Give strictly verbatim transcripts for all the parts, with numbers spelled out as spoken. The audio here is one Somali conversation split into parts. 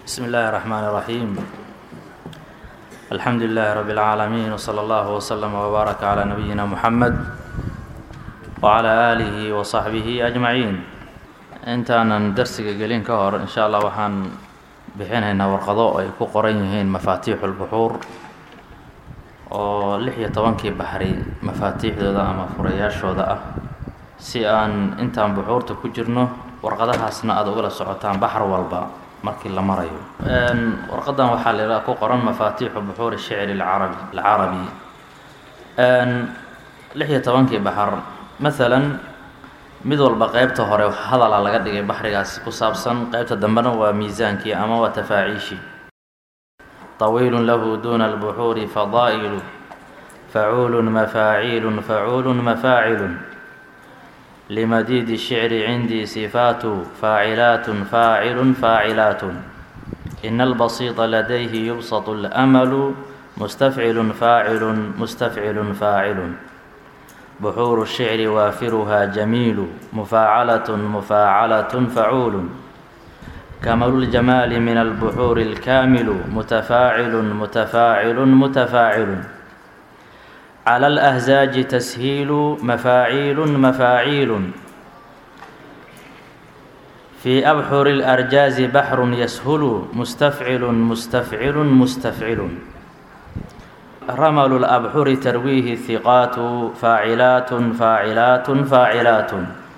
بسم الله الرحمن الرحيم الحمد لله رب العالمين وصلى الله وسلم وبارك على نبينا محمد وعلى آله وصحبه أجمعين intaanan darsiga gelin ka hor insha Allah waxaan bixinaynaa warqado ay ku qoran yihiin mafaatiixul buxuur oo lix iyo tobankii baxri mafaatiixdooda ama furayaashooda ah si aan intaan buxuurta ku jirno warqadahaasna aad ugala socotaan baxar walba markii la marayo een warqadan waxa la ku qoran mafaatiixu buxuur shicr al-arabi al-arabi een lix iyo tobankii baxar مثلا mid walba qaybta hore hadal laga dhigay baxrigaas ku saabsan qaybta dambana waa miisaankii ama waa tafaaciishi طويل له دون البحور فضائل فعول مفاعيل فعول مفاعل لمديد الشعر عندي صفات فاعلات فاعل فاعلات إن البسيط لديه يبسط الأمل مستفعل فاعل مستفعل فاعل بحور الشعر وافرها جميل مفاعلة مفاعلة فعول كمال الجمال من البحور الكامل متفاعل متفاعل متفاعل على الأهزاج تسهيل مفاعيل مفاعيل في أبحر الأرجاز بحر يسهل مستفعل مستفعل مستفعل رمل الأبحر ترويه الثقات فاعلات فاعلات فاعلات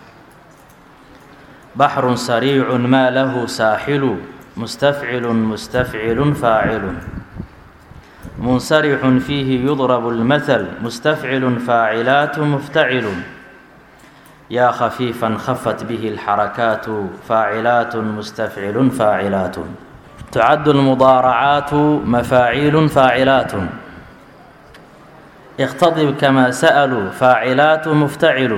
بحر سريع ما له ساحل مستفعل مستفعل فاعل منصرح فيه يضرب المثل مستفعل فاعلات مفتعل يا خفيفا خفت به الحركات فاعلات مستفعل فاعلات تعد المضارعات مفاعيل فاعلات اقتضب كما سألوا فاعلات مفتعل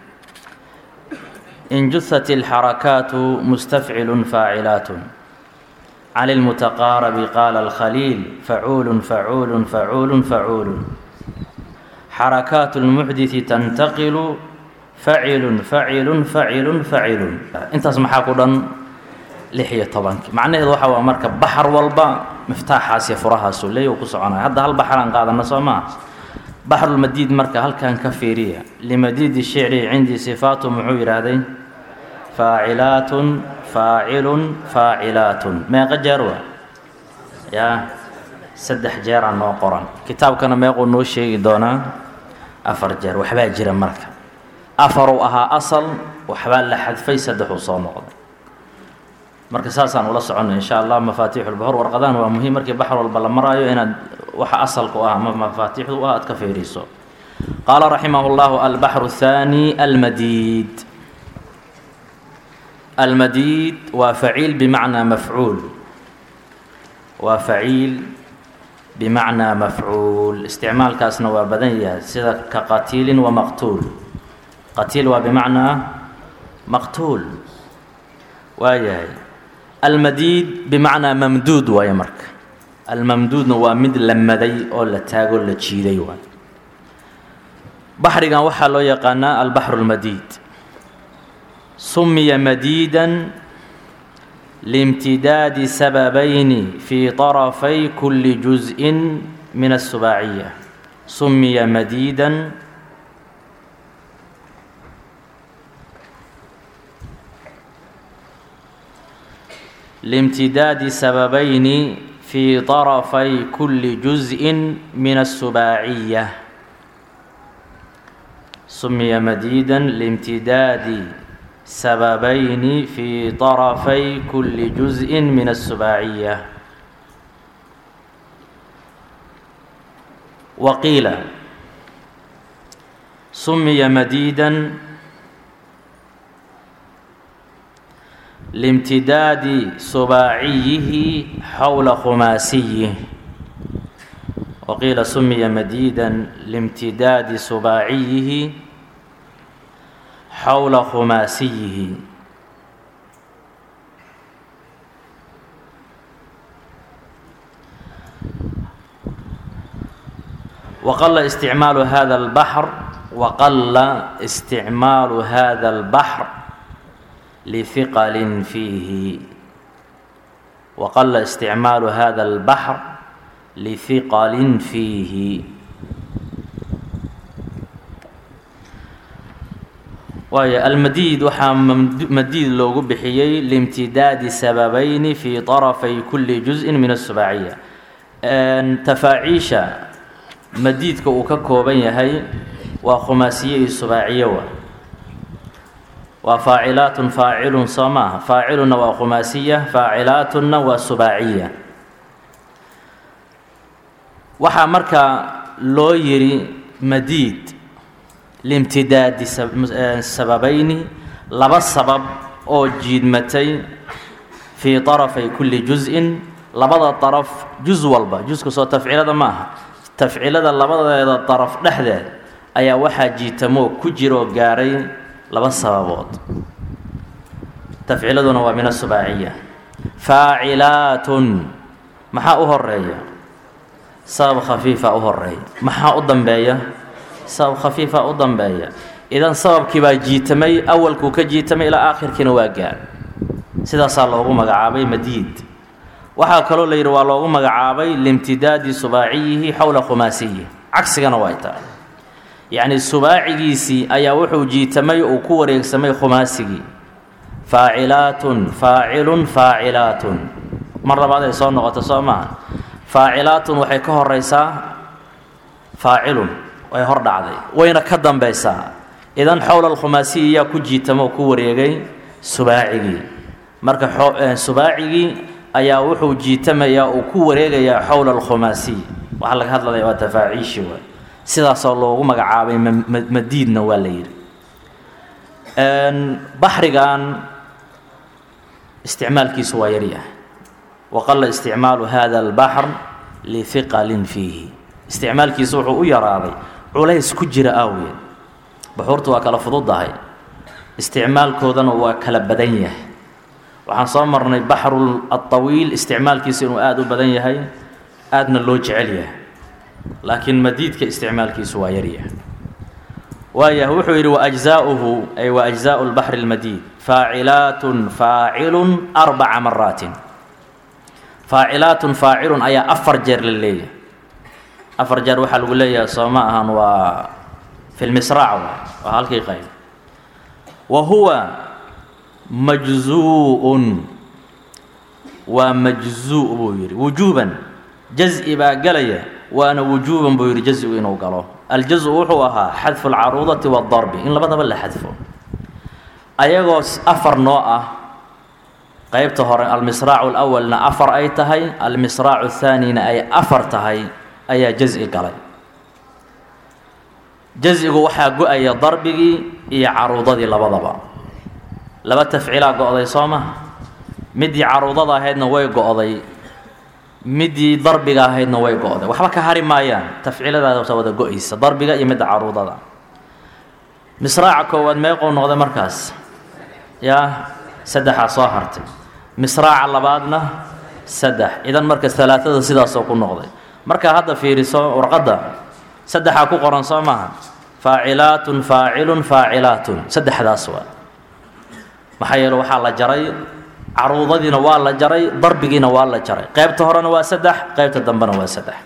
إن جثت الحركات مستفعل فاعلات عن المتقارب قال الخليل فعول فعول فعول فعول حركات المحدث تنتقل فعل فعل فعل فعل انت اسمحا قدن لحية طبعا معنى إذا وحا مركب بحر والبا مفتاح حاسي فراها سولي وكسعنا هذا هالبحر انقاذ النصوما بحر المديد مركا هل كان كفيرية لمديد الشعر عندي صفات معوير هذين فاعلات فاعل فاعلات ما قجروا يا سدح جير عن قرآن كتاب كان ما يقول نوش شيء دونا أفر جير وحبال جير مركا أفروا أصل وحبال لحد في سدح وصون مركا ساسا ولا صعون إن شاء الله مفاتيح البحر ورقدان ومهم مركا بحر والبلمرايو هنا waxa asalku ah ma mafaatiixdu waa ad ka feeriso qala rahimahullahu al-bahr ath-thani al-madid al-madid wa fa'il bima'na maf'ul wa fa'il bima'na maf'ul isti'mal kaasna waa badan yahay sida ka qatil wa maqtul qatil wa bima'na maqtul wa yahay al-madid bima'na mamdud wa yamarka الممدود waa mid la maday oo la taago la jiiday waa baxrigan waxa loo yaqaana al-bahr al-madid sumiya madidan limtidad sababayn fi tarafay kulli juz'in min as-suba'iyya sumiya madidan limtidad sababayn في طرفي كل جزء من السباعية سمي مديدا لامتداد سببين في طرفي كل جزء من السباعية وقيل سمي مديدا لامتداد سباعيه حول خماسيه وقيل سمي مديدا لامتداد سباعيه حول خماسيه وقل استعمال هذا البحر وقل استعمال هذا البحر لثقل فيه وqل اsتicmaaل hda البحر لثqل فيihi. waay almadiid waxaa madiid loogu bixiyey limtidaadi sababayni fii طarafay kuli juزءi min الsubaaciya. tafaaciisha madiidka uu ka kooban yahay waa khumaasiye iyo subaaciye wa waa faacilaatun faacilun soo maaha, faacilunna waa khumaasiya, faacilaatunna waa subaaciya. waxaa markaa loo yidhi madiid limtidaadi sababayni, laba sabab oo jiidmatay fii طarafay kuli juزءin, labada طaraf juz walba, juska soo tafcilada ma aha, tafcilada labadeeda طaraf dhexdeed ayaa waxaa jiitamoo ku jiroo gaaray laba sababood. tafciladuna waa min asubaaciya. faacilaatun maxaa u horeeya? sabab khafiifa u horeeya. maxaa u dambeeya? sabab khafiifa u dambeeya. idan sababkii baa jiitamay, awalkuu ka jiitamay ilaa aakhirkiina waa gaar. sidaasaa loogu magacaabay madiid. waxaa kaloo la yidhi waa loogu magacaabay limtidaadi subaaciyihi xowla khumaasiyi. cagsigana way tahay, yacni subaacigiisii ayaa wuxuu jiitamay uu ku wareegsamay khumaasigii. faacilaatun faacilun faacilaatun, mar labaad ay soo noqoto soo maaha. faacilaatun waxay ka horeysaa faacilun, way hor dhacday, wayna ka dambaysaa. idan xowla alkhumaasiyi yaa ku jiitamo ku wareegay subaacigii. marka subaacigii ayaa wuxuu jiitamayaa uu ku wareegayaa xowla alkhumaasiy. waxaa laga hadlaya waa tafaaciishi waay. sidaasoo loogu magacaabay madiidna waa la yidhi. baxrigan isticmaalkiisu waa yaryahay. waqala isticmaalu hada albaxr lihiqalin fiihi. isticmaalkiisu wuxuu u yaraaday culays ku jira aaweed. baxuurtu waa kala fududahay, isticmaalkoodana waa kala badan yahay. waxaan soo marnay baxru aطawiil isticmaalkiisu inuu aada u badan yahay, aadna loo jecel yahay. laakiin madiidka isticmaalkiisu waa yaryahay. waayah wuxuu yidhi waأجزaؤuhu ay waأجزاء الbaحr الmadiid faacilaatun faacilun arbaca maraatin. faacilaatun faacilun ayaa afar jeer la leeyahay. afar jeer waxaa lagu leeyahay soo ma ahan waa fi lmisraac, waa halkii qayb. wa huwa majzuu'un, waa majzuu buu yidhi wujuuban. jaz-i baa galaya, waana wujuuban buu yidhi jaz-igu inuu galo. aljazu wuxuu ahaa xadfu alcaruudati waadarbi, in labadaba la xadfo. ayagoo afar noo ah, qeybta hore almisraacu alawalna afar ay tahay, almisraacu athaanina ay afar tahay, ayaa jaz-i galay. jaz-igu waxaa go-aya darbigii iyo caruudadii labadaba. laba tafcilaa go-day soo maha. midii caruudada ahaydna way go-day, midii darbiga ahaydna way go-day. waxba ka hari maayaan, tafciladaasa wada go-aysa, darbiga iyo midda caruudada. misraaca koowaad meequu noqday markaas? yaa saddexaa soo hartay. misraaca labaadna saddex. idan marka alaaada sidaasoo ku noqday. markaa hadda fiiriso warqadda, saddexaa ku qoran soo maaha. faacilaatun faacilun faacilaatun, saddexdaas waa. maxaa yeele waxaa la jaray caruudadiina waa la jaray, darbigiina waa la jaray. qeybta horena waa saddex, qeybta dambena waa saddex.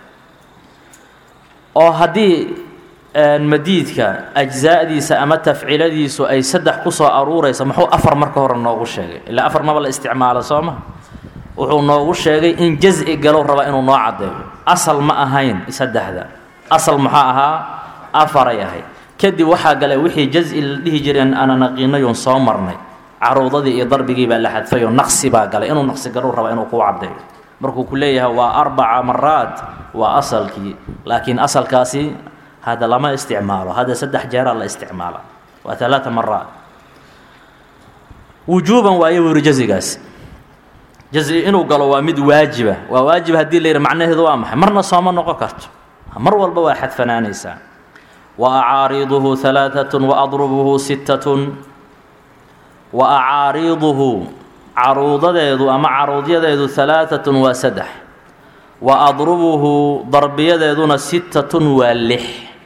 oo haddii madiidka ajzaadiisa ama tafciladiisu ay saddex ku soo aruuraysa, muxuu afar marka hore noogu sheegay? ilaa afar maba la isticmaalo soo ma. wuxuu noogu sheegay in jaz-i galow raba inuu noo caddeeyo. asal ma ahayn saddexda, asal maxaa ahaa? afaray ahayd. kadib waxaa galay wixii jaz-i la dhihi jireen ana naqiinayoon soo marnay. caruudadii iyo darbigii baa la xadfayoo naqsi baa galay. inuu naqsi galow raba inuu kuu caddeeyo. markuu ku leeyahay waa arbaca maraat, waa asalkii. laakiin asalkaasi hadda lama isticmaalo, hadda saddex jeeraa la isticmaala, waa alaaa maraat. wujuuban waayo wuri jazigaas. jazi inuu galo waa mid waajiba. waa waajib haddii la yidhi macnaheedu waa maxay? marna sooma noqon karto, mar walba waa xadfanaanaysaa. wa acaariiduhu alaaatun wa adrubuhu sittatun. wa acaariiduhu caruudadeedu ama caruudyadeedu alaaatun waa saddex. wa adrubuhu darbiyadeeduna sittatun waa lix.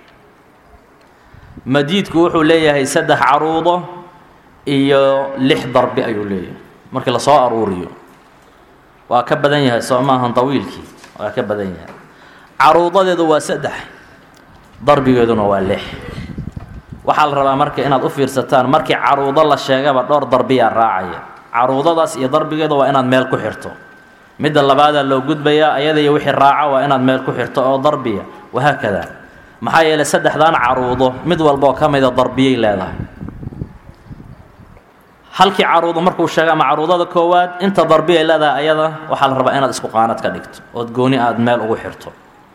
madiidku wuxuu leeyahay saddex caruudo iyo lix darbi ayuu leeyahay markii lasoo aruuriyo. waa ka badan yahay soo maahan tawiilkii waa ka badan yahay caruudadeedu waa saddex darbigeeduna waa lix waxaa la rabaa marka inaad u fiirsataan markii caruudo la sheegaba dhowr darbiyaa raacaya caruudadaas iyo darbigeedu waa inaad meel ku xirto midda labaadaa loo gudbayaa ayada iyo wixii raaca waa inaad meel ku xirto oo darbiya wahaakada maxaa yeelay saddexdan caruudo mid walba oo ka mida darbiyay leedahay halkii caruudo markuu sheega ama caruudada koowaad inta darbiyay leedahay ayada waxaa la rabaa inaad isku qaanad ka dhigto ood gooni aad meel ugu xirto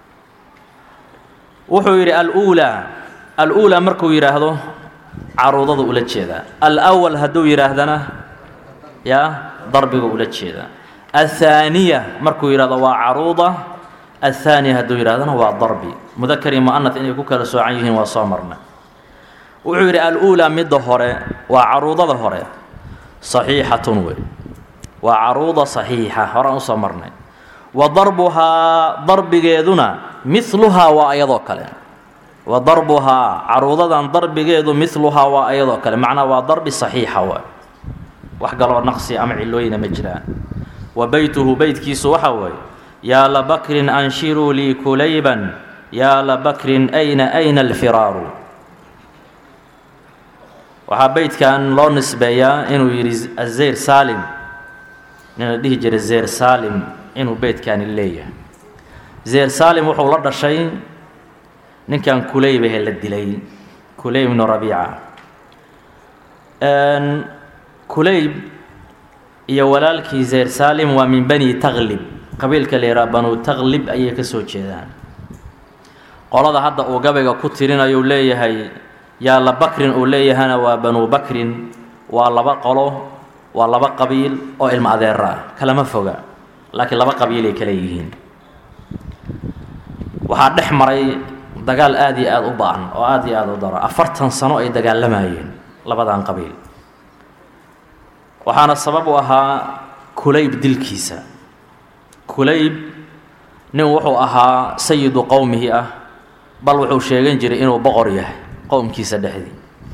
wuxuu yidhi aluulaa aluulaa markuu yidhaahdo caruudada ula jeedaa alawal hadduu yidhaahdana yaa darbiga ula jeedaa athaaniya markuu yidhahdo waa caruuda athaaniya hadduu yidhahdana waa darbi mudakar iyo mu'anaf inay ku kala soocan yihiin waa soo marnay wuxuu yidhi aluulaa midda hore waa caruudada hore saxiixatun wey waa caruuda saxiixa horaan usoo marnay wa darbuhaa darbigeeduna miluhaa waa ayadoo kale wa darbuhaa caruudadan darbigeedu miluhaa waa ayadoo kale macnaa waa darbi saxiixa waa wax galoo naqsi ama cilooyina ma jiraan wa beytuhu beytkiisu waxa weeye yaa labakrin anshiruu lii kulayban yaa labakrin ayna ayna alfiraaru waxaa beytkan loo nisbeeyaa inuu yidhi azeyr saalim nin la dhihi jiray zeyr saalim inuu beytkani leeyahay zeyr saalim wuxuu la dhashay ninkan kulayb ahe la dilay kulayb ibnu rabiica kulayb iyo walaalkii zeyr saalim waa min bani taklib qabiilka la yidhaha banu taklib ayay ka soo jeedaan qolada hadda uu gabayga ku tirinayu leeyahay yaa la bakrin uu leeyahana waa banu bakrin waa laba qolo waa laba qabiil oo ilmo adeera ah kalama foga laakiin laba qabiilay kale yihiin waxaa dhex maray dagaal aada iyo aada u ba-an oo aada iyo aada u daro afartan sano ay dagaalamayeen labadan qabiil waxaana sabab u ahaa kulayb dilkiisa kulayb nin wuxuu ahaa sayidu qowmihi ah bal wuxuu sheegan jiray inuu boqor yahay qowmkiisa dhexdii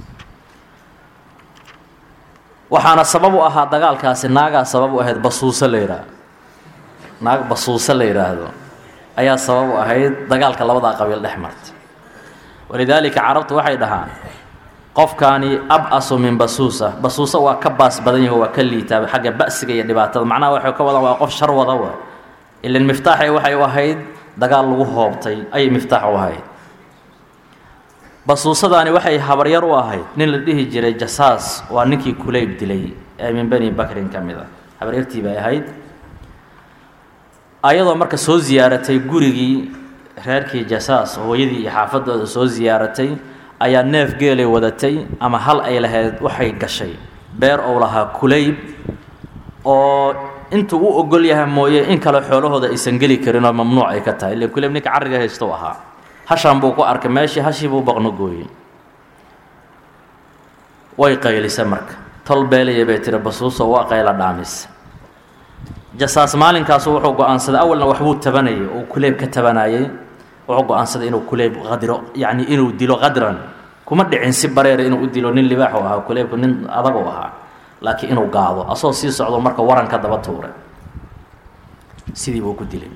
waxaana sabab u ahaa dagaalkaasi naagaa sabab u ahayd basuuso la yidhaahdo naag basuuso la yidhaahdo ayaa sabab u ahayd dagaalka labadaa qabiil dhex martay walidaalika carabtu waxay dhahaan qofkaani ab-asu min basuusa basuusa waa ka baas badan yaho waa ka liitaa xagga ba'siga iyo dhibaatada macnaha waxay ka wadaan waa qof shar wada wa ilan miftaaxay waxay u ahayd dagaal lagu hoobtay ayay miftaax u ahayd basuusadaani waxay habaryar u ahayd nin la dhihi jiray jasaas waa ninkii kulayb dilay ee min bani bakrin ka mid a habaryartii bay ahayd ayadoo marka soo ziyaaratay gurigii reerkii jasaas hooyadii iyo xaafadooda soo ziyaaratay ayaa neef geelay wadatay ama hal ay lahayd waxay gashay beer ou lahaa kulayb oo intuu u ogol yahay mooye in kale xoolahooda aysan geli karin oo mamnuuc ay ka tahay ille kulayb ninka carriga haysta u ahaa hashaan buu ku arkay meeshii hashii buu baqno gooyey way qaylisa marka tol beelaya bay tiri basuuso waa qayla dhaamis jasaas maalinkaasu wuxuu go-aansaday awalna waxbuu tabanayay oo kulayb ka tabanayay wuxuu go-aansaday inuu kulayb qadiro yacni inuu dilo qadran kuma dhicin si bareera inuu u dilo nin libaax u ahaa kuleybku nin adag u ahaa laakiin inuu gaado asoo sii socdo marka waranka daba tuuray sidii buu ku dilay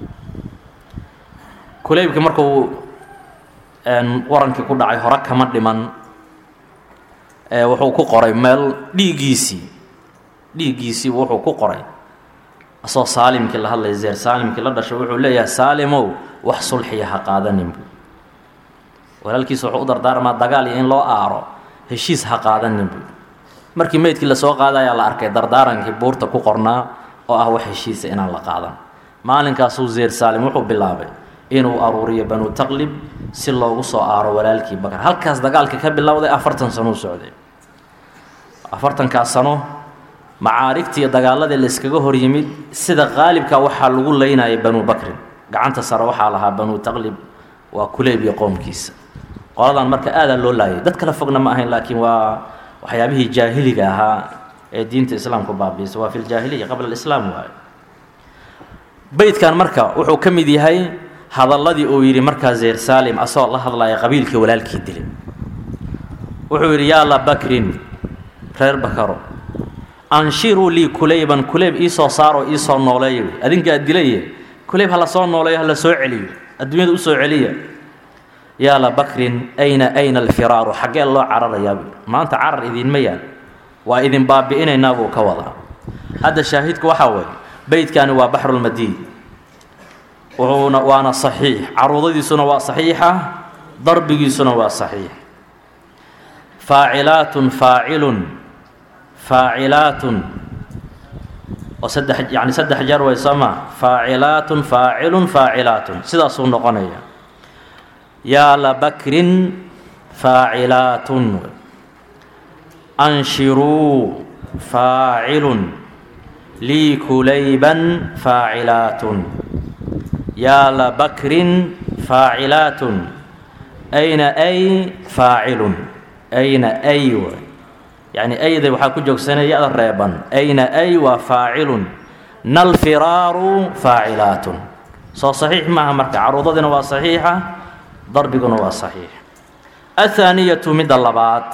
kuleybkii markuu warankii ku dhacay hore kama dhiman wuxuu ku qoray meel dhiiggiisii dhiiggiisii wuxuu ku qoray asoo saalimkii la hadlaya zeer saalimkii la dhashay wuxuu leeyahay saalimow wax sulxiya ha qaadanin bu walaalkiisa wuxuu u dardaarmaa dagaal iyo in loo aaro heshiis ha qaadanin bu markii meydkii lasoo qaadayaa la arkay dardaarankii buurta ku qornaa oo ah wax heshiisa inaan la qaadan maalinkaasuu zeer saalim wuxuu bilaabay inuu aruuriyo banu taqlib si loogu soo aaro walaalkii bakar halkaas dagaalka ka bilowday afartan sano u socday afartankaas sano macaarigtii iyo dagaaladii la iskaga hor yimid sida qaalibka waxaa lagu leynayay banu bakrin gacanta sare waxaa lahaa banu taqlib waa kulayb iyo qoomkiisa qoladan marka aadaa loo laayay dad kala fogna ma ahayn laakiin waa waxyaabihii jaahiliga ahaa ee diinta islaamku baabiisay waa fi ljaahiliya qabla alislaam waayo beydkan marka wuxuu ka mid yahay hadalladii uu yidhi markaa zeer saalim asagoo la hadlaya qabiilkii walaalkii dilay wuxuu yidhi yaa la bakrin reer bakaro anshiruu lii kulayban kulayb iisoo saaro iisoo nooleeya adinkaa dilaya kulayb hala soo nooleeyo hala soo celiyo adduunyada u soo celiya yaa la bakrin ayna ayna alfiraaru xaggee loo cararayaa maanta carar idinma yaal waa idin baabi'inaynaa buu ka wadaa hadda shaahidku waxaa weeye beydkani waa baxrulmadiid wuxuuna waana saxiix caruudadiisuna waa saxiixa darbigiisuna waa saxiix faacilaatun faacilun faacilaatun oo saddex yani saddex jeer way soomaa faacilaatun faacilun faacilaatun sidaasuu noqonaya yaa la bakrin faacilaatun anshiruu faacilun lii kulayban faacilaatun yaa la bakrin faacilaatun ayna ay faacilun ayna ay yani ayda waxaa ku joogsanaya ya-da reeban ayna ay waa faacilun nalfiraaru faacilaatun soo saxiix maaha marka caruudadina waa saxiixa darbiguna waa saxiix athaaniyatu midda labaad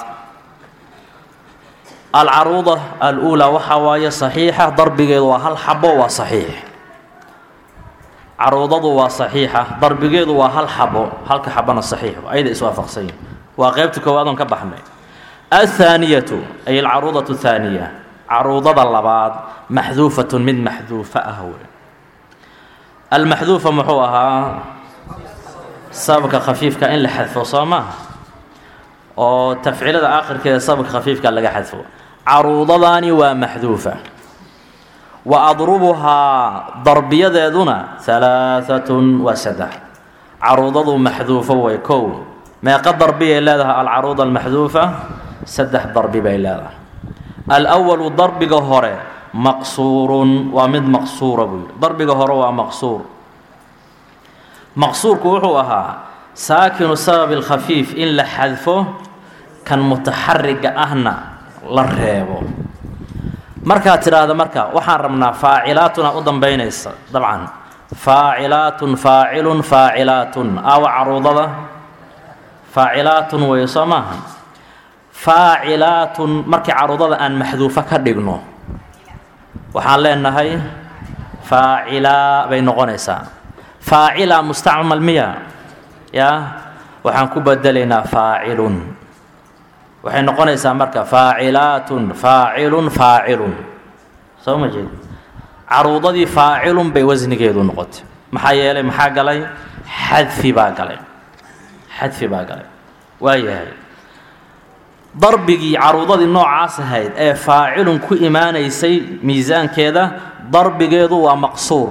alcaruuda aluulaa waxaa waaye saxiixa darbigeedu waa hal xabo waa saxiix caruudadu waa saxiixa darbigeedu waa hal xabo halka xabona saxiix ayada iswaafaqsan yihin waa qeybta koowaad oon ka baxnay athaaniyatu ay alcaruudatu thaaniya caruudada labaad maxduufatun mid maxduufa ah wey almaxduufa muxuu ahaa sababka khafiifka in la xadfo soo maaha oo tafciilada aakhirkeeda sababka khafiifka laga xadfo caruudadaani waa maxduufa wa adrubuhaa darbiyadeeduna halaaatun waa saddex caruudadu maxduufo way kow meeqa darbiyay leedahay alcaruuda almaxduufa saddex darbi bay leedahay alwalu darbiga hore maqsuurun waa mid maqsuura buu yidhi darbiga hore waa maqsuur maqsuurku wuxuu ahaa saakinu sababi lkhafiif in la xadfo kan mutaxariga ahna la reebo markaad tidhaahda marka waxaan rabnaa faacilaatuna u dambaynaysa dabcan faacilaatun faacilun faacilaatun aawa caruudada faacilaatun weeye soo maaha faacilaatun markii caruudada aan maxduufo ka dhigno waxaan leenahay faacilaa bay noqonaysaa faacila mustacmal miya yaa waxaan ku bedelaynaa faacilun waxay noqonaysaa marka faacilaatun faacilun faacilun soo ma jeed caruudadii faacilun bay wasnigeedu noqotay maxaa yeelay maxaa galay xadfi baa galay xadfi baa galay waayahay darbigii caruudadii noocaas ahayd ee faacilun ku imaanaysay miisaankeeda darbigeedu waa maqsuur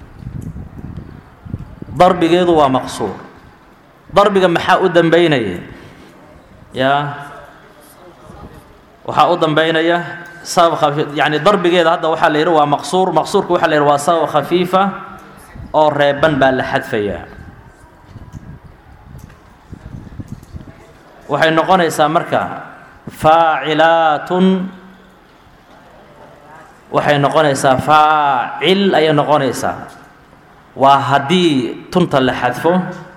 darbigeedu waa maqsuur darbiga maxaa u dambaynaya yaa waxaa u dambaynaya sabab khafiif yani darbigeeda hadda waxaa la yidhi waa maqsuur maqsuurka waxaa la yidhi waa sabab khafiifa oo reeban baa la xadfayaa waxay noqonaysaa marka faacilaatun waxay noqonaysaa faacil ayay noqonaysaa waa haddii tunta la xadfo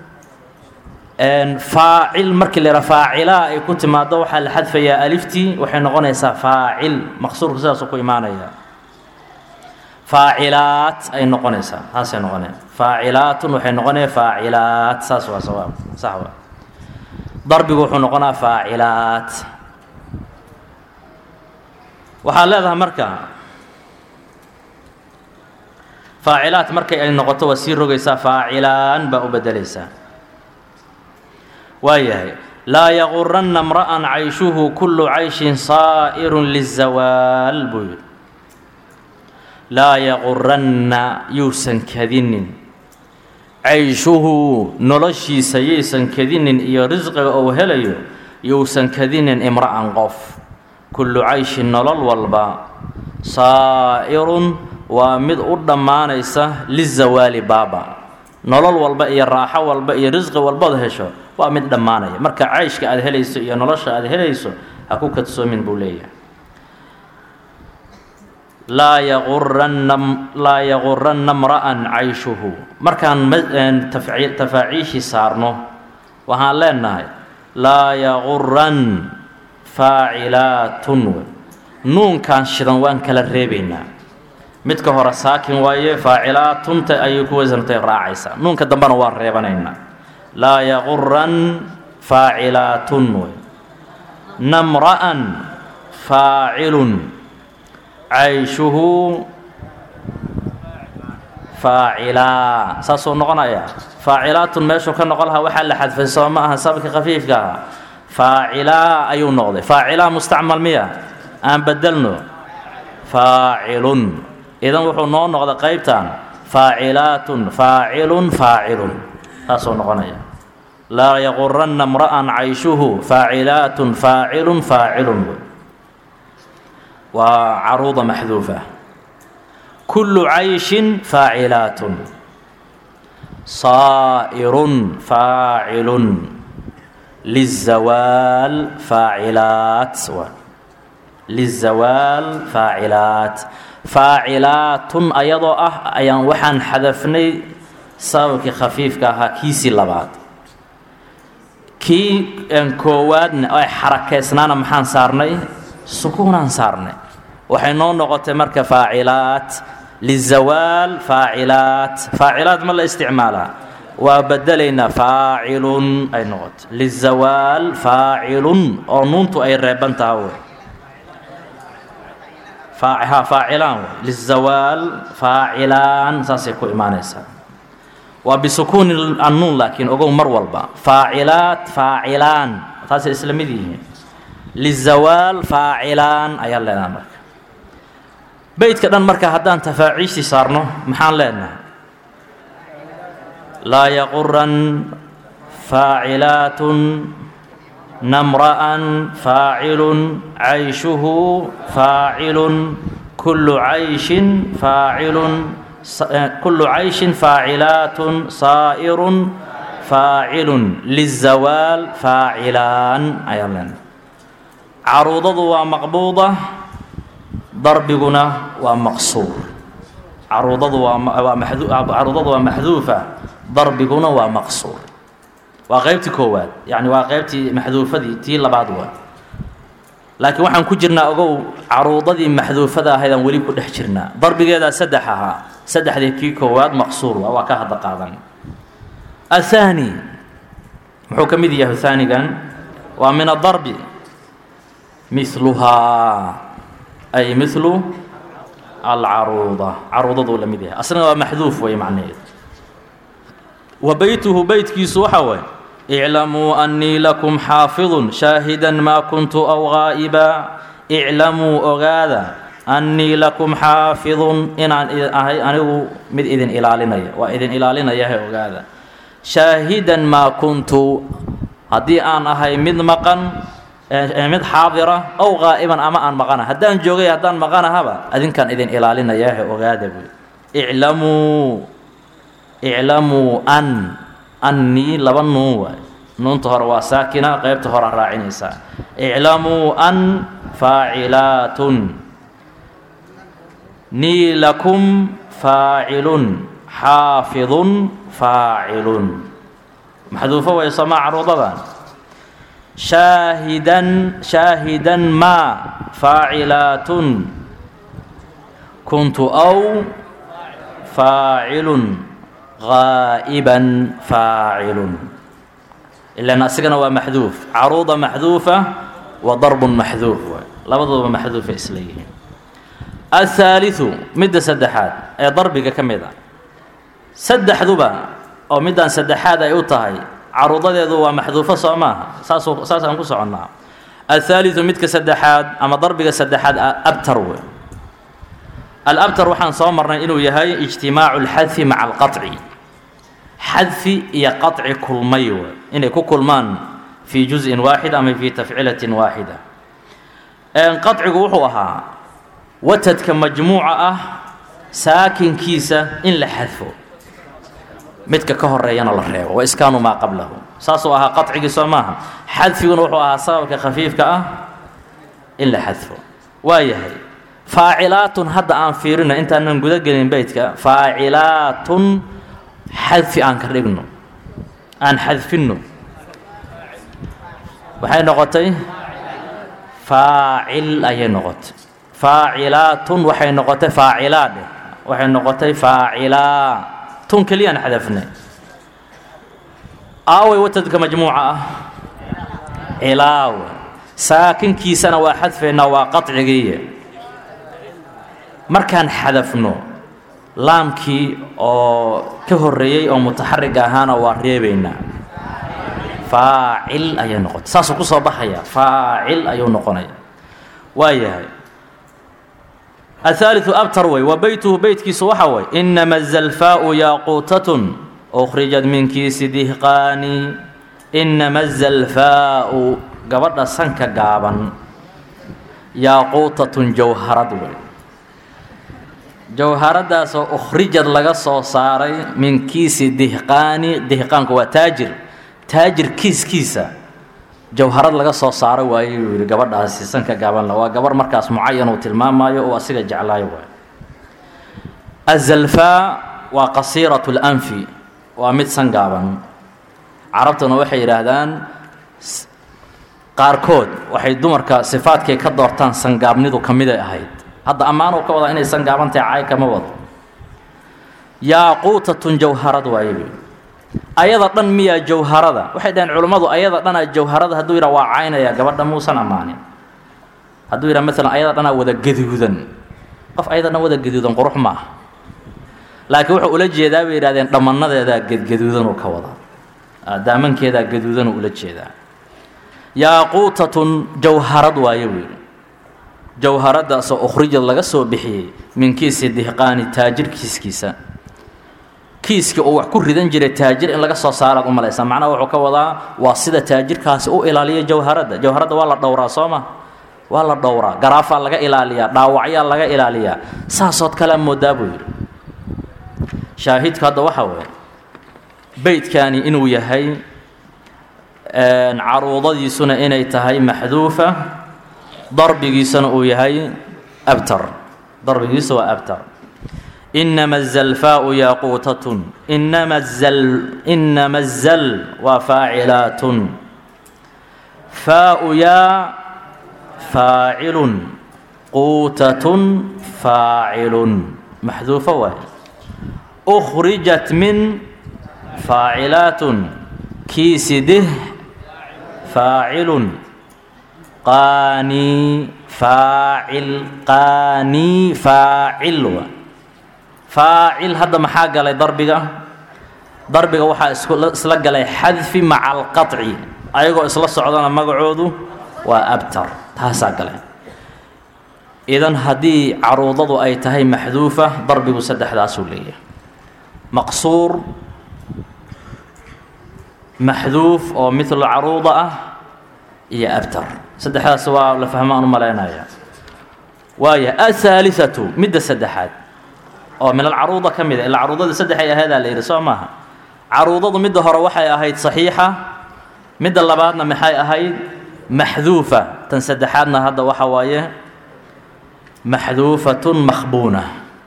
faacil markii la yidhaha faacilaa ay ku timaado waxaa la xadfayaa aliftii waxay noqonaysaa faacil maqsuurku sidaasuu ku imaanaya faacilaat ay noqonaysaa saasay noqonaya faacilaatun waxay noqonaya faacilaat saas waa sawaab sax waa darbigu wuxuu noqonaa faacilaat waxaad leedahay marka faacilaat markay ay noqoto waa sii rogaysaa faacilaan baa u bedelaysaa waayahay laa yaguranna imra'an cayshuhu kullu cayshin saa'irun lizawaal buu yidhi laa yaguranna yuusan kadinin cayshuhu noloshiisa yaysan kadinin iyo risqiga uu helayo yuusan kadinin imra'an qof kullu cayshin nolol walba saa'irun waa mid u dhammaanaysa lizawaali baaba nolol walba iyo raaxo walba iyo risqi walbaad hesho waa mid dhammaanaya marka cayshka aad helayso iyo nolosha aad helayso ha ku kadsoomin buu leeyahay laa yaguranna laa yaguranna imra'an cayshuhu markaan tafaaciishii saarno waxaan leenahay laa yaguran faacilaatun nuunkan shidan waan kala reebaynaa midka hore saakin waaye faacilatunta ayay ku wasantay raacaysa nuunka dambana waan reebanaynaa laa yaquran faacilatun way namra'an faacilun cayshuhu faacilaa saasuu noqonaya faacilaatun meeshuu ka noqon lahaa waxaa la xadfay soo ma aha sababka khafiifka ah faacilaa ayuu noqday faacilaa mustacmal miya aan bedelno faacilun idan wuxuu noo noqday qaybtan faacilaatun faacilun faacilun saasuu noqonaya laa yaquranna imra'an cayshuhu faacilaatun faacilun faacilun waa caruuda maxduufa kullu cayshin faacilaatun saa'irun faacilun lizawaal faacilaat lizawaal faacilaat faacilaatun ayadoo ah ayaan waxaan xadafnay sababkii khafiifka ahaa kiisii labaad kii koowaadna ay xarakaysnaana maxaan saarnay sukuunaan saarnay waxay noo noqotay marka faacilaat lizawaal faacilaat faacilaat ma la isticmaalaa waa bedelaynaa faacilun ay noqoto lizawaal faacilun oo nuuntu ay reeban tahay ha faacilaan lizawaal faacilaan saasay ku imaanaysaa waa bisukuuni annuun laakiin ogow mar walba faacilaat faacilaan taasay isla mid yihiin lizawaal faacilaan ayaan leenaha marka beydka dhan marka haddaan tafaaciishii saarno maxaan leenahay laa yaquran faacilaatun namra'an faacilun cayshuhu faacilun kullu cayshin faacilun kullu cayshin faacilaatun saa'irun faacilun lizawaal faacilaan ayaan leenahay caruudadu waa maqbuuda darbiguna waa maqsuur caruudadu waa caruudadu waa maxduufa darbiguna waa maqsuur waa qaybtii koowaad yani waa qaybtii maxduufadii tii labaad waa laakiin waxaan ku jirnaa ogow caruudadii maxduufada ahaydaan weli ku dhex jirnaa darbigeedaa saddex ahaa saddexdii kii koowaad maqsuur waa waa ka hadda qaadan ahaani muxuu ka mid yahay haanigan waa min adarbi miluhaa ay milu alcaruuda caruudaduu la mid yahay asna waa maxduuf way macnaheed wa beytuhu beytkiisu waxaa waay iclamuu annii lakum xaafidun shaahidan maa kuntu aw gaa'iba iclamuu ogaada annii lakum xaafidun inaan ahay anigu mid idin ilaalinaya waa idin ilaalinayahe ogaada shaahidan maa kuntu haddii aan ahay mid maqan mid xaadira aw qaa'iban ama aan maqana haddaan joogay haddaan maqanahaba adinkaan idin ilaalinayaahe ogaada buy iclamuu iclamuu an annii laba nuun waay nuunta hore waa saakina qaybta horaa raacinaysaa iclamuu an faacilaatun nii lakum faacilun xaafidun faacilun maxduufo way somaa caruudadan shaahidan shaahidan maa faacilaatun kuntu aw faacilun غaa'iban faacilun ilan asigana waa maxduuf caruuda maxduufa wa darbun maxduuf labaduba maxduufa isla yihiin aلثaaliثu midda saddexaad ee darbiga ka mid a saddexduba oo middan saddexaad ay u tahay caruudadeedu waa maxduufo soo maaha saasuu saasaan ku soconnaa aلثaaliثu midka saddexaad ama darbiga saddexaad abtar wey alabtar waxaan soo marnay inuu yahay ijtimaacu اlxadfi maca alqaطci xadfi iyo qaطci kulmay wey inay ku kulmaan fii juzءin waaxid ama fii tafcilatin waaxida qaطcigu wuxuu ahaa watadka majmuuca ah saakinkiisa in la xadfo midka ka horeeyana la reebo wa iskaanu maa qablahu saasuu ahaa qaطcigii soo maaha xadfiguna wuxuu ahaa sababka khafiifka ah in la xadfo waa yahay faacilaatun hadda aan fiirino intaanan guda gelin beytka faacilaatun xadfi aan ka dhigno aan xadfinno waxay noqotay faacil ayay noqotay faacilaatun waxay noqotay faacilaad waxay noqotay faacilaa tun keliyaan xadafnay aaway watadka majmuuca ah cilaaw saakinkiisana waa xadfaynaa waa qaطcigiiye markaan xadafno laamkii oo ka horeeyey oo mutaxarig ahaana waa reebaynaa faacil ayay noqotay saasuu ku soo baxaya faacil ayuu noqonaya waa yahay aلثaaliثu abtar wey wa beytuhu beytkiisu waxa way inama الزalfaaءu yaaquutatun أkhrijat min kiisi dihqaani inama الزalfaaءu gabadha sanka gaaban yaaquutatun jawharad wey jawharadaasoo ukhrijad laga soo saaray min kiisi dihqaani dihqaanku waa taajir taajir kiiskiisa jawharad laga soo saaro waaye uu yidhi gabadhaasi sanka gaabanla waa gabar markaas mucayan uu tilmaamaayo oo asiga jeclaayo waay azalfaa waa qasiiratu اlanfi waa mid san gaaban carabtuna waxay yidhaahdaan qaarkood waxay dumarka sifaadkay ka doortaan sangaabnidu ka miday ahayd hadda ammaanuu ka wadaa inay san gaaban tahay caay kama wado yaaquutatun jawharad waaye buu ayada dhan miyaa jawharada waxay dhaheen culummadu ayada dhanaa jawharada hadduu yidhaha waa caynaya gabadha muusan ammaanin hadduu yidhaha maalan ayada dhanaa wada gaduudan qof ayada dhan wada gaduudan qurux ma ah laakiin wuxuu ula jeedaa bay yidhahdeen dhammannadeedaa gadgaduudanuu ka wada daamankeedaa gaduudanuu ula jeedaa yaaquutatun jawharad waaye buu yidhi jawharadaasoo ukhrijad laga soo bixiyey min kiisi dihqaani taajir kiiskiisa kiiskii uu wax ku ridan jiray taajir in laga soo saaraad u malaysaa macnaha wuxuu ka wadaa waa sida taajirkaasi u ilaaliya jawharadda jawharadda waa la dhowraa soo ma waa la dhowraa garaafaa laga ilaaliyaa dhaawacyaa laga ilaaliyaa saasood kalea moodaa buu yidhi shaahidku hadda waxaa weeye beydkani inuu yahay caruudadiisuna inay tahay maxduufa darbigiisuna uu yahay abtar darbigiisu waa abtar inama الزalfaaءu yaaquutatun inama zal inama الzal waa faacilaatun faau yaa faacilun quutatun faacilun maxduufo waay أkhrijat min faacilaatun kiisidih faacilun qaani faacil qaani faacil faacil hadda maxaa galay darbiga darbiga waxaa isku isla galay xadfi maca alqaطci ayagoo isla socdana magacoodu waa abtar taasaa galay idan haddii caruudadu ay tahay maxduufa darbigu saddexdaasuu leeyahay maqsuur maxduuf oo midlu caruuda ah iyo abtar saddexdaas waa la fahmaan u malaynaya waaya ahaaliatu midda saddexaad oo min alcaruuda ka mid a ilaa caruudada saddexay ahaydaa la yidhi soo maaha caruudadu midda hore waxay ahayd saxiixa midda labaadna maxay ahayd maxduufa tan saddexaadna hadda waxa waaye maxduufatun makhbuuna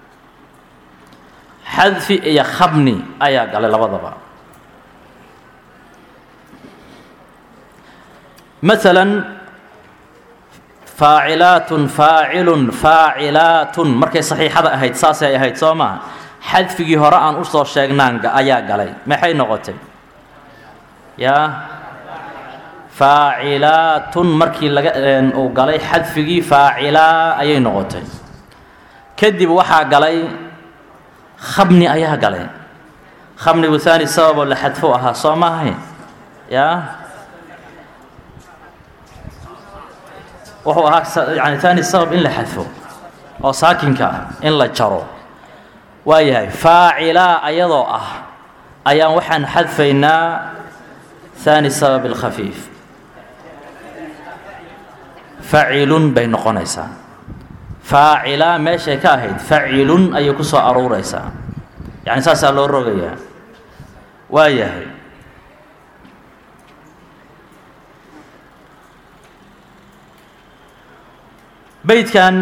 xadfi iyo khabni ayaa galay labadaba maalan faacilaatun faacilun faacilaatun markay saxiixada ahayd saasay ahayd soo maaha xadfigii hore aan u soo sheegnaanga ayaa galay maxay noqotay yaa faacilaatun markii laga uu galay xadfigii faacilaa ayay noqotay kadib waxaa galay khabni ayaa galay khabnigu haani sababoo la xadfo ahaa soo ma ahayn yaa wuxuu ahaa yani taani sabab in la xadfo oo saakinka ah in la jaro waa yahay faacilaa ayadoo ah ayaan waxaan xadfaynaa haani sabab اlkhafiif facilun bay noqonaysaa faacilaa meeshay ka ahayd facilun ayay ku soo aruuraysaa yani saasaa loo rogayaa waa yahay beydkan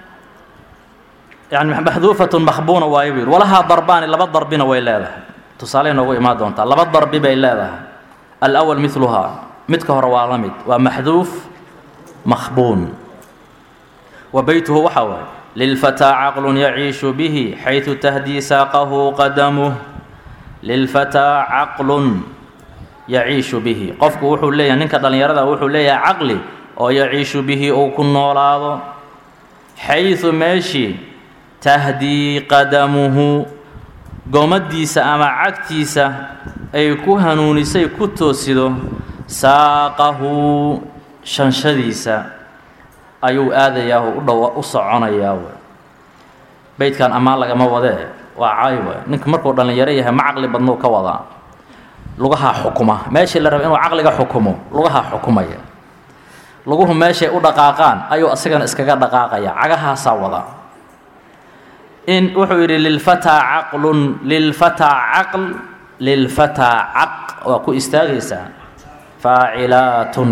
yani maxduufatun makhbuuna waayo buu yidhi walahaa darbaani laba darbina way leedahay tusaale noogu imaan doontaa laba darbi bay leedahay alأwal miluhaa midka hore waa la mid waa maxduuf makhbuun وبيته وحوى للفتى عقل يعيش به حيث تهدي ساقه قدمه للفتى عقل يعيش به قفك وحو ليه نينك دلينيرada wuxuu leeyahay aqli oo يعيش به oo ku noolaado حيث ماشي تهدي قدمه gomadiisa ama cagtiisa ay ku hanuunisay ku toosido saaqahu shanshadiisa ayuu aadayaa u dhaw u soconayaa beedkan amaan laga ma wade waa caayba ninka markuu dhalinyaro yahay ma aqli badno ka wada lugaha xukuma meeshii la rabo inuu aqliga xukumo lugaha xukumaya luguhu meeshay u dhaqaaqaan ayuu asagana iskaga dhaqaaqaya cagaha saa wada in wuxuu yiri lil fata aqlun lil fata aql lil fata aq wa ku istaagaysa fa'ilatun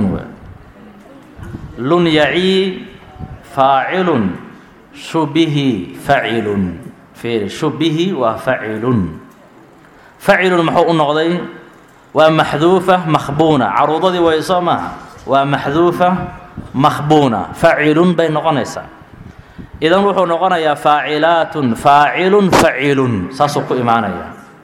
lun ya'i fa'ilun shubihi fa'ilun fi shubihi wa fa'ilun fa'ilun maxuu noqday wa mahdhufa makhbuna arudadi wa isma wa mahdhufa makhbuna fa'ilun bay noqonaysa idan wuxuu noqonayaa faa'ilatun faa'ilun fa'ilun saasu ku iimaanaya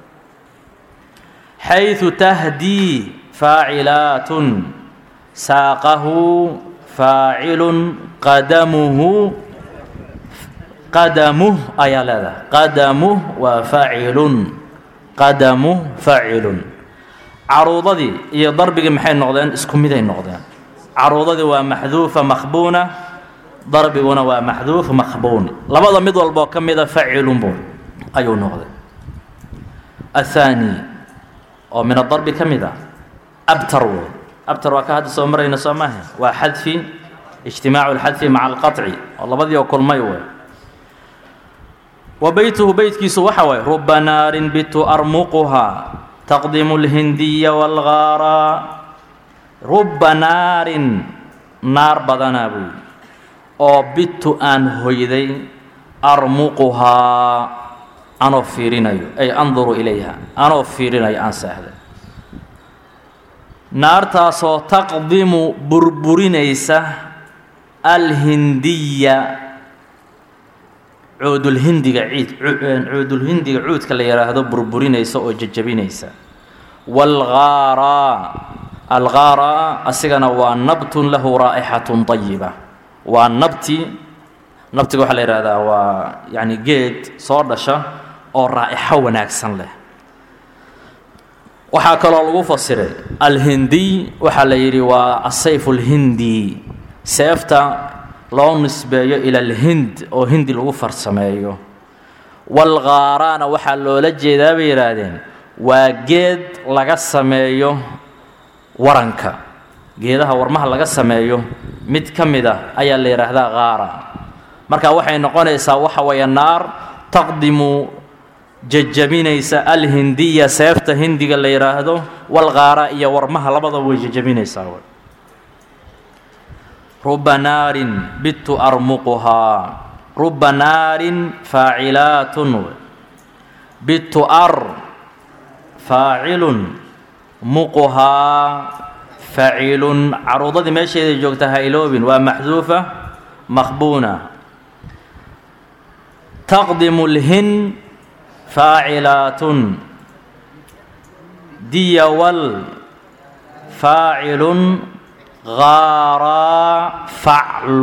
haythu tahdi fa'ilatun saaqahu fa'ilun qadamuhu qadamuhu ayalada qadamuhu wa fa'ilun qadamuhu fa'ilun arudadi iyo darbigi maxay noqdeen isku mid ay noqdeen arudadi waa mahdhufa makhbuna ضربنا ومحذوف مخبون لبدا مد والبو كميدا فاعل بو ايو نقد الثاني او من الضرب كميدا ابتر ابتر وكاد سومرين سماه وحذف اجتماع الحذف مع القطع والله بدي كل ما يو وبيته بيت كيس وحوي رب نار بت ارمقها تقدم الهنديه والغارا رب نار نار بدنا ابو oo bitu aan hoyday armuquha ano fiirinayo ay anduru ilayha ano fiirinayo aan saahday naartaasoo taqdimu burburinaysa alhindiya cuudul hindiga ciid cuudul hindiga cuudka la yiraahdo burburinaysa oo jajabinaysa wal ghara al ghara asigana waa nabtun lahu raa'ihatun tayyibah waa nabti nabtiga waxa la yiraahdaa waa yaani geed soo dhasha oo raa'ixa wanaagsan leh waxa kale oo lagu fasiray al-hindi waxa la yiri waa as-sayful hindi seefta loo nisbeeyo ila al-hind oo hindi lagu farsameeyo wal ghaarana waxa loola jeedaa bay yiraahdeen waa geed laga sameeyo waranka geedaha warmaha laga sameeyo mid kamida ayaa la yiraahdaa qaara marka waxay noqonaysaa waxa weeye naar taqdimu jajabinaysa al-hindiya seefta hindiga la yiraahdo wal qaara iyo warmaha labada way jajabinaysaa rubba naarin bitu armuquha rubba naarin fa'ilatun bitu ar fa'ilun muquha فاعل عروضه ماشي جوجتها إلوبين ومحذوفة مخبونة تقدم الهن فاعلات دي وال فاعل غارا فعل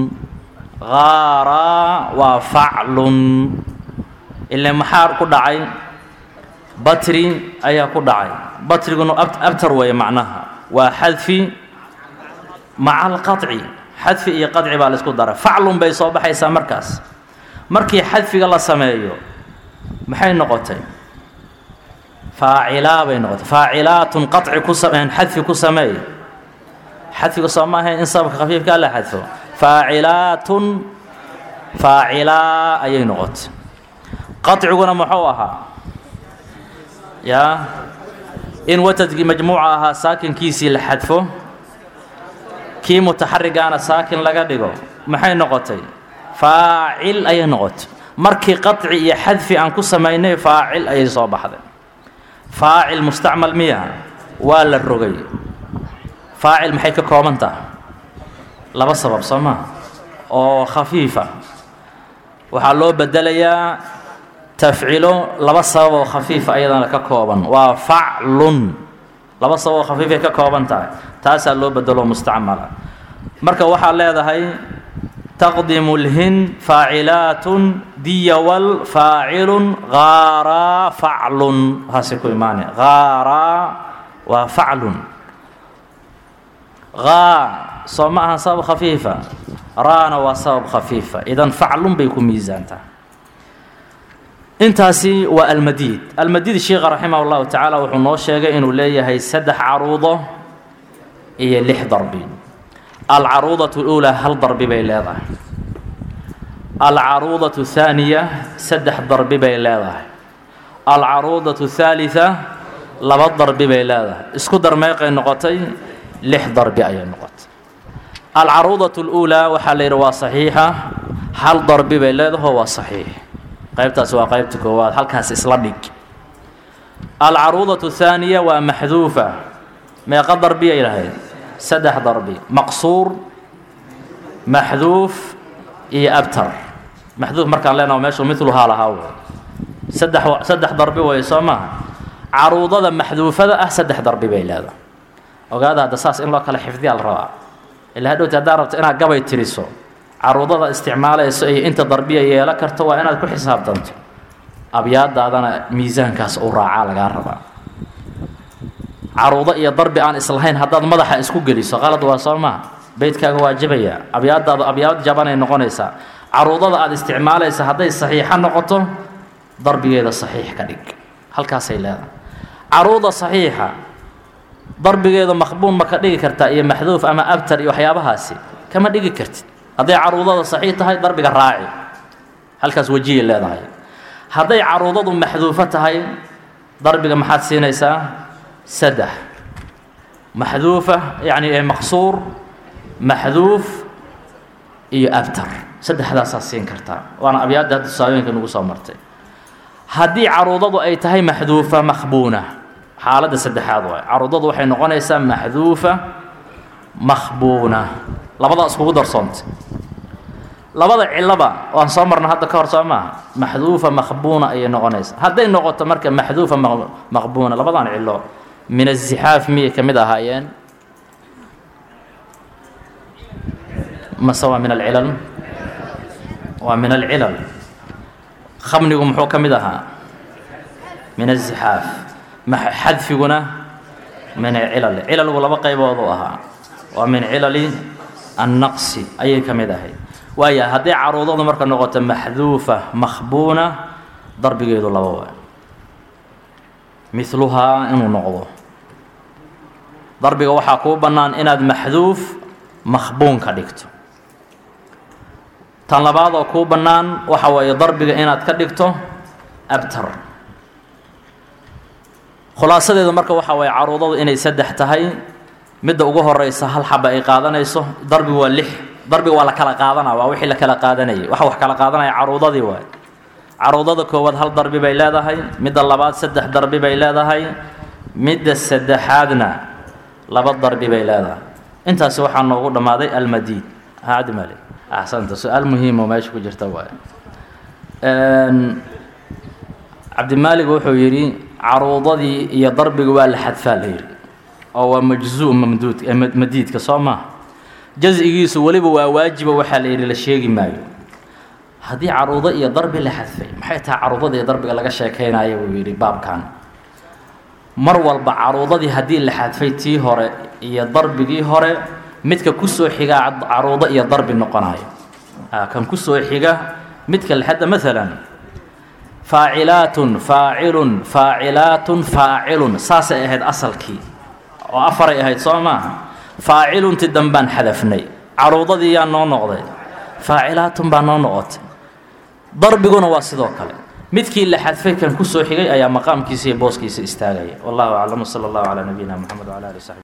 غارا وفعل إلا محار كدعي بطري أيا كدعي بطري كنو أبتر ويا معناها وحذف مع القطع حذف اي قطع با لسكو دار فعل بي سو بخايسا markaas markii xadfiga la sameeyo maxay noqotay faa'ila bay noqotay fa'ilatun qat'i ku sameeyeen xadfi ku sameey xadfiga samaha in sabab khafiif ka la xadfo fa'ilatun fa'ila ayay noqotay qat'iguna muxuu ahaa ya إن وتدقي مجموعها ساكن كيسي لحذفه كي متحرك أنا ساكن لقدقه محي نقطي فاعل أي نقط مركي قطعي حذف عن كل سمينه فاعل أي صوب هذا فاعل مستعمل مياه ولا الرقي فاعل محيك كومنتا لا بس سبب سما oo khafiifa waxaa loo bedelayaa tafcilo laba sabab oo khafiifa ayadana ka kooban waa faclun laba sabab oo khafiifay ka kooban tahay taasaa loo bedelo mustacmala marka waxaa leedahay taqdimu lhin faacilaatun diyawal faacilun gaaraa faclun waxaase ku imaanay gaaraa waa faclun gaa soo ma ahan sabab khafiifa raana waa sabab khafiifa idan faclun bay ku miisaantaa intaasi waa almadiid almadiid sheekha raximah llahu tacaala wuxuu noo sheegay inuu leeyahay saddex caruudo iyo lix darbi alcaruudatu اluulaa hal darbi bay leedahay alcaruudatu haaniya saddex darbi bay leedahay alcaruudatu haalitha laba darbi bay leedahay isku dar meeqay noqotay lix darbi ayay noqotay alcaruudatu اluulaa waxaa la yidhi waa saxiixa hal darbi bay leedaho waa saxiix qaybtaas waa qaybta koowaad halkaas isla dhig alcaruudatu haaniya waa maxduufa meeqa darbiyay lahayd saddex darbi maqsuur maxduuf iyo abtar maxduuf markaan leenaho meeshu miluhaa lahaa wey saddex saddex darbi way soo maaha caruudada maxduufada ah saddex darbi bay leedahay ogaada hadda saas in loo kala xifdiyaa la rabaa ilaa hadhowti haddaa rabto inaad gabay tiriso caruudada isticmaalayso iyo inta darbiya yeelo karto waa inaad ku xisaabtanto abyaadaadana miisaankaas uu raacaa lagaa rabaa caruudo iyo darbi aan islahayn haddaad madaxa isku geliso qalad waa soo maha beydkaaga waa jabaya abyaadaadu abyaad jabanay noqonaysaa caruudada aad isticmaalaysa hadday saxiixa noqoto darbigeeda saxiix ka dhig halkaasay leedahay caruuda saxiixa darbigeeda maqbuun ma ka dhigi kartaa iyo maxduuf ama abtar iyo waxyaabahaasi kama dhigi kartid hadday caruudada saxiix tahay darbiga raaci halkaas wejiyay leedahay hadday caruudadu maxduufo tahay darbiga maxaad siinaysaa saddex maxduufa yacni maqsuur maxduuf iyo abtar saddexdaasaa siin kartaa waana abyaadda hadda tusaabooyinka nagu soo martay haddii caruudadu ay tahay maxduufa makhbuuna xaaladda saddexaad waay caruudadu waxay noqonaysaa maxduufa makhbuuna labadaa iskugu darsoontay labada cilaba waan soo marna hadda ka hor soo maaha maxduufa makhbuuna ayay noqonaysaa hadday noqoto marka maxduufa makhbuuna labadaan cilo min azixaaf miyay ka mid ahaayeen mase waa min alcilal waa min alcilal khamnigu muxuu ka mid ahaa min azixaaf xadfiguna min alcilal cilalgu laba qaybood u ahaa waa min cilali annaqsi ayay ka mid ahayd waaya hadday caruudadu marka noqoto maxduufa makhbuuna darbigeedu laba waa miluhaa inuu noqdo darbiga waxaa kuu bannaan inaad maxduuf makhbuun ka dhigto tan labaadoo kuu bannaan waxa weeye darbiga inaad ka dhigto abtar khulaasadeedu marka waxaa waye caruudadu inay saddex tahay midda ugu horeysa hal xaba ay qaadanayso darbi waa lix darbiga waa la kala qaadanaa waa wixii la kala qaadanayay waxa wax kala qaadanaya caruudadii waay caruudada koowaad hal darbi bay leedahay midda labaad saddex darbi bay leedahay midda saddexaadna laba darbi bay leedahay intaasi waxaa noogu dhammaaday almadiid haadi male axsanta su-aal muhiimo meesha ku jirta waay cabdimaalig wuxuu yidhi caruudadii iyo darbiga waa la xadfaa la yidhi oo waa majzuu mamduud madiidka soo maaha jaz'igiisu weliba waa waajiba waxaa la yidhi la sheegi maayo haddii caruudo iyo darbi la xadfay maxay tahay caruudada iyo darbiga laga sheekaynayo buu yidhi baabkan mar walba caruudadii haddii la xadfay tii hore iyo darbigii hore midka kusoo xigaa caruudo iyo darbi noqonayo kan kusoo xiga midka hadda maalan faacilaatun faacilun faacilaatun faacilun saasay ahayd asalkii oo afaray ahayd soo maaha faacilunti dambaan xadafnay caruudadii yaa noo noqday faacilaatun baa noo noqotay darbiguna waa sidoo kale midkii la xadfay kan kusoo xigay ayaa maqaamkiisa iyo booskiisa istaagaya wallahu aclam sala allahu calaa nabiyina moxamed wala ali saxbi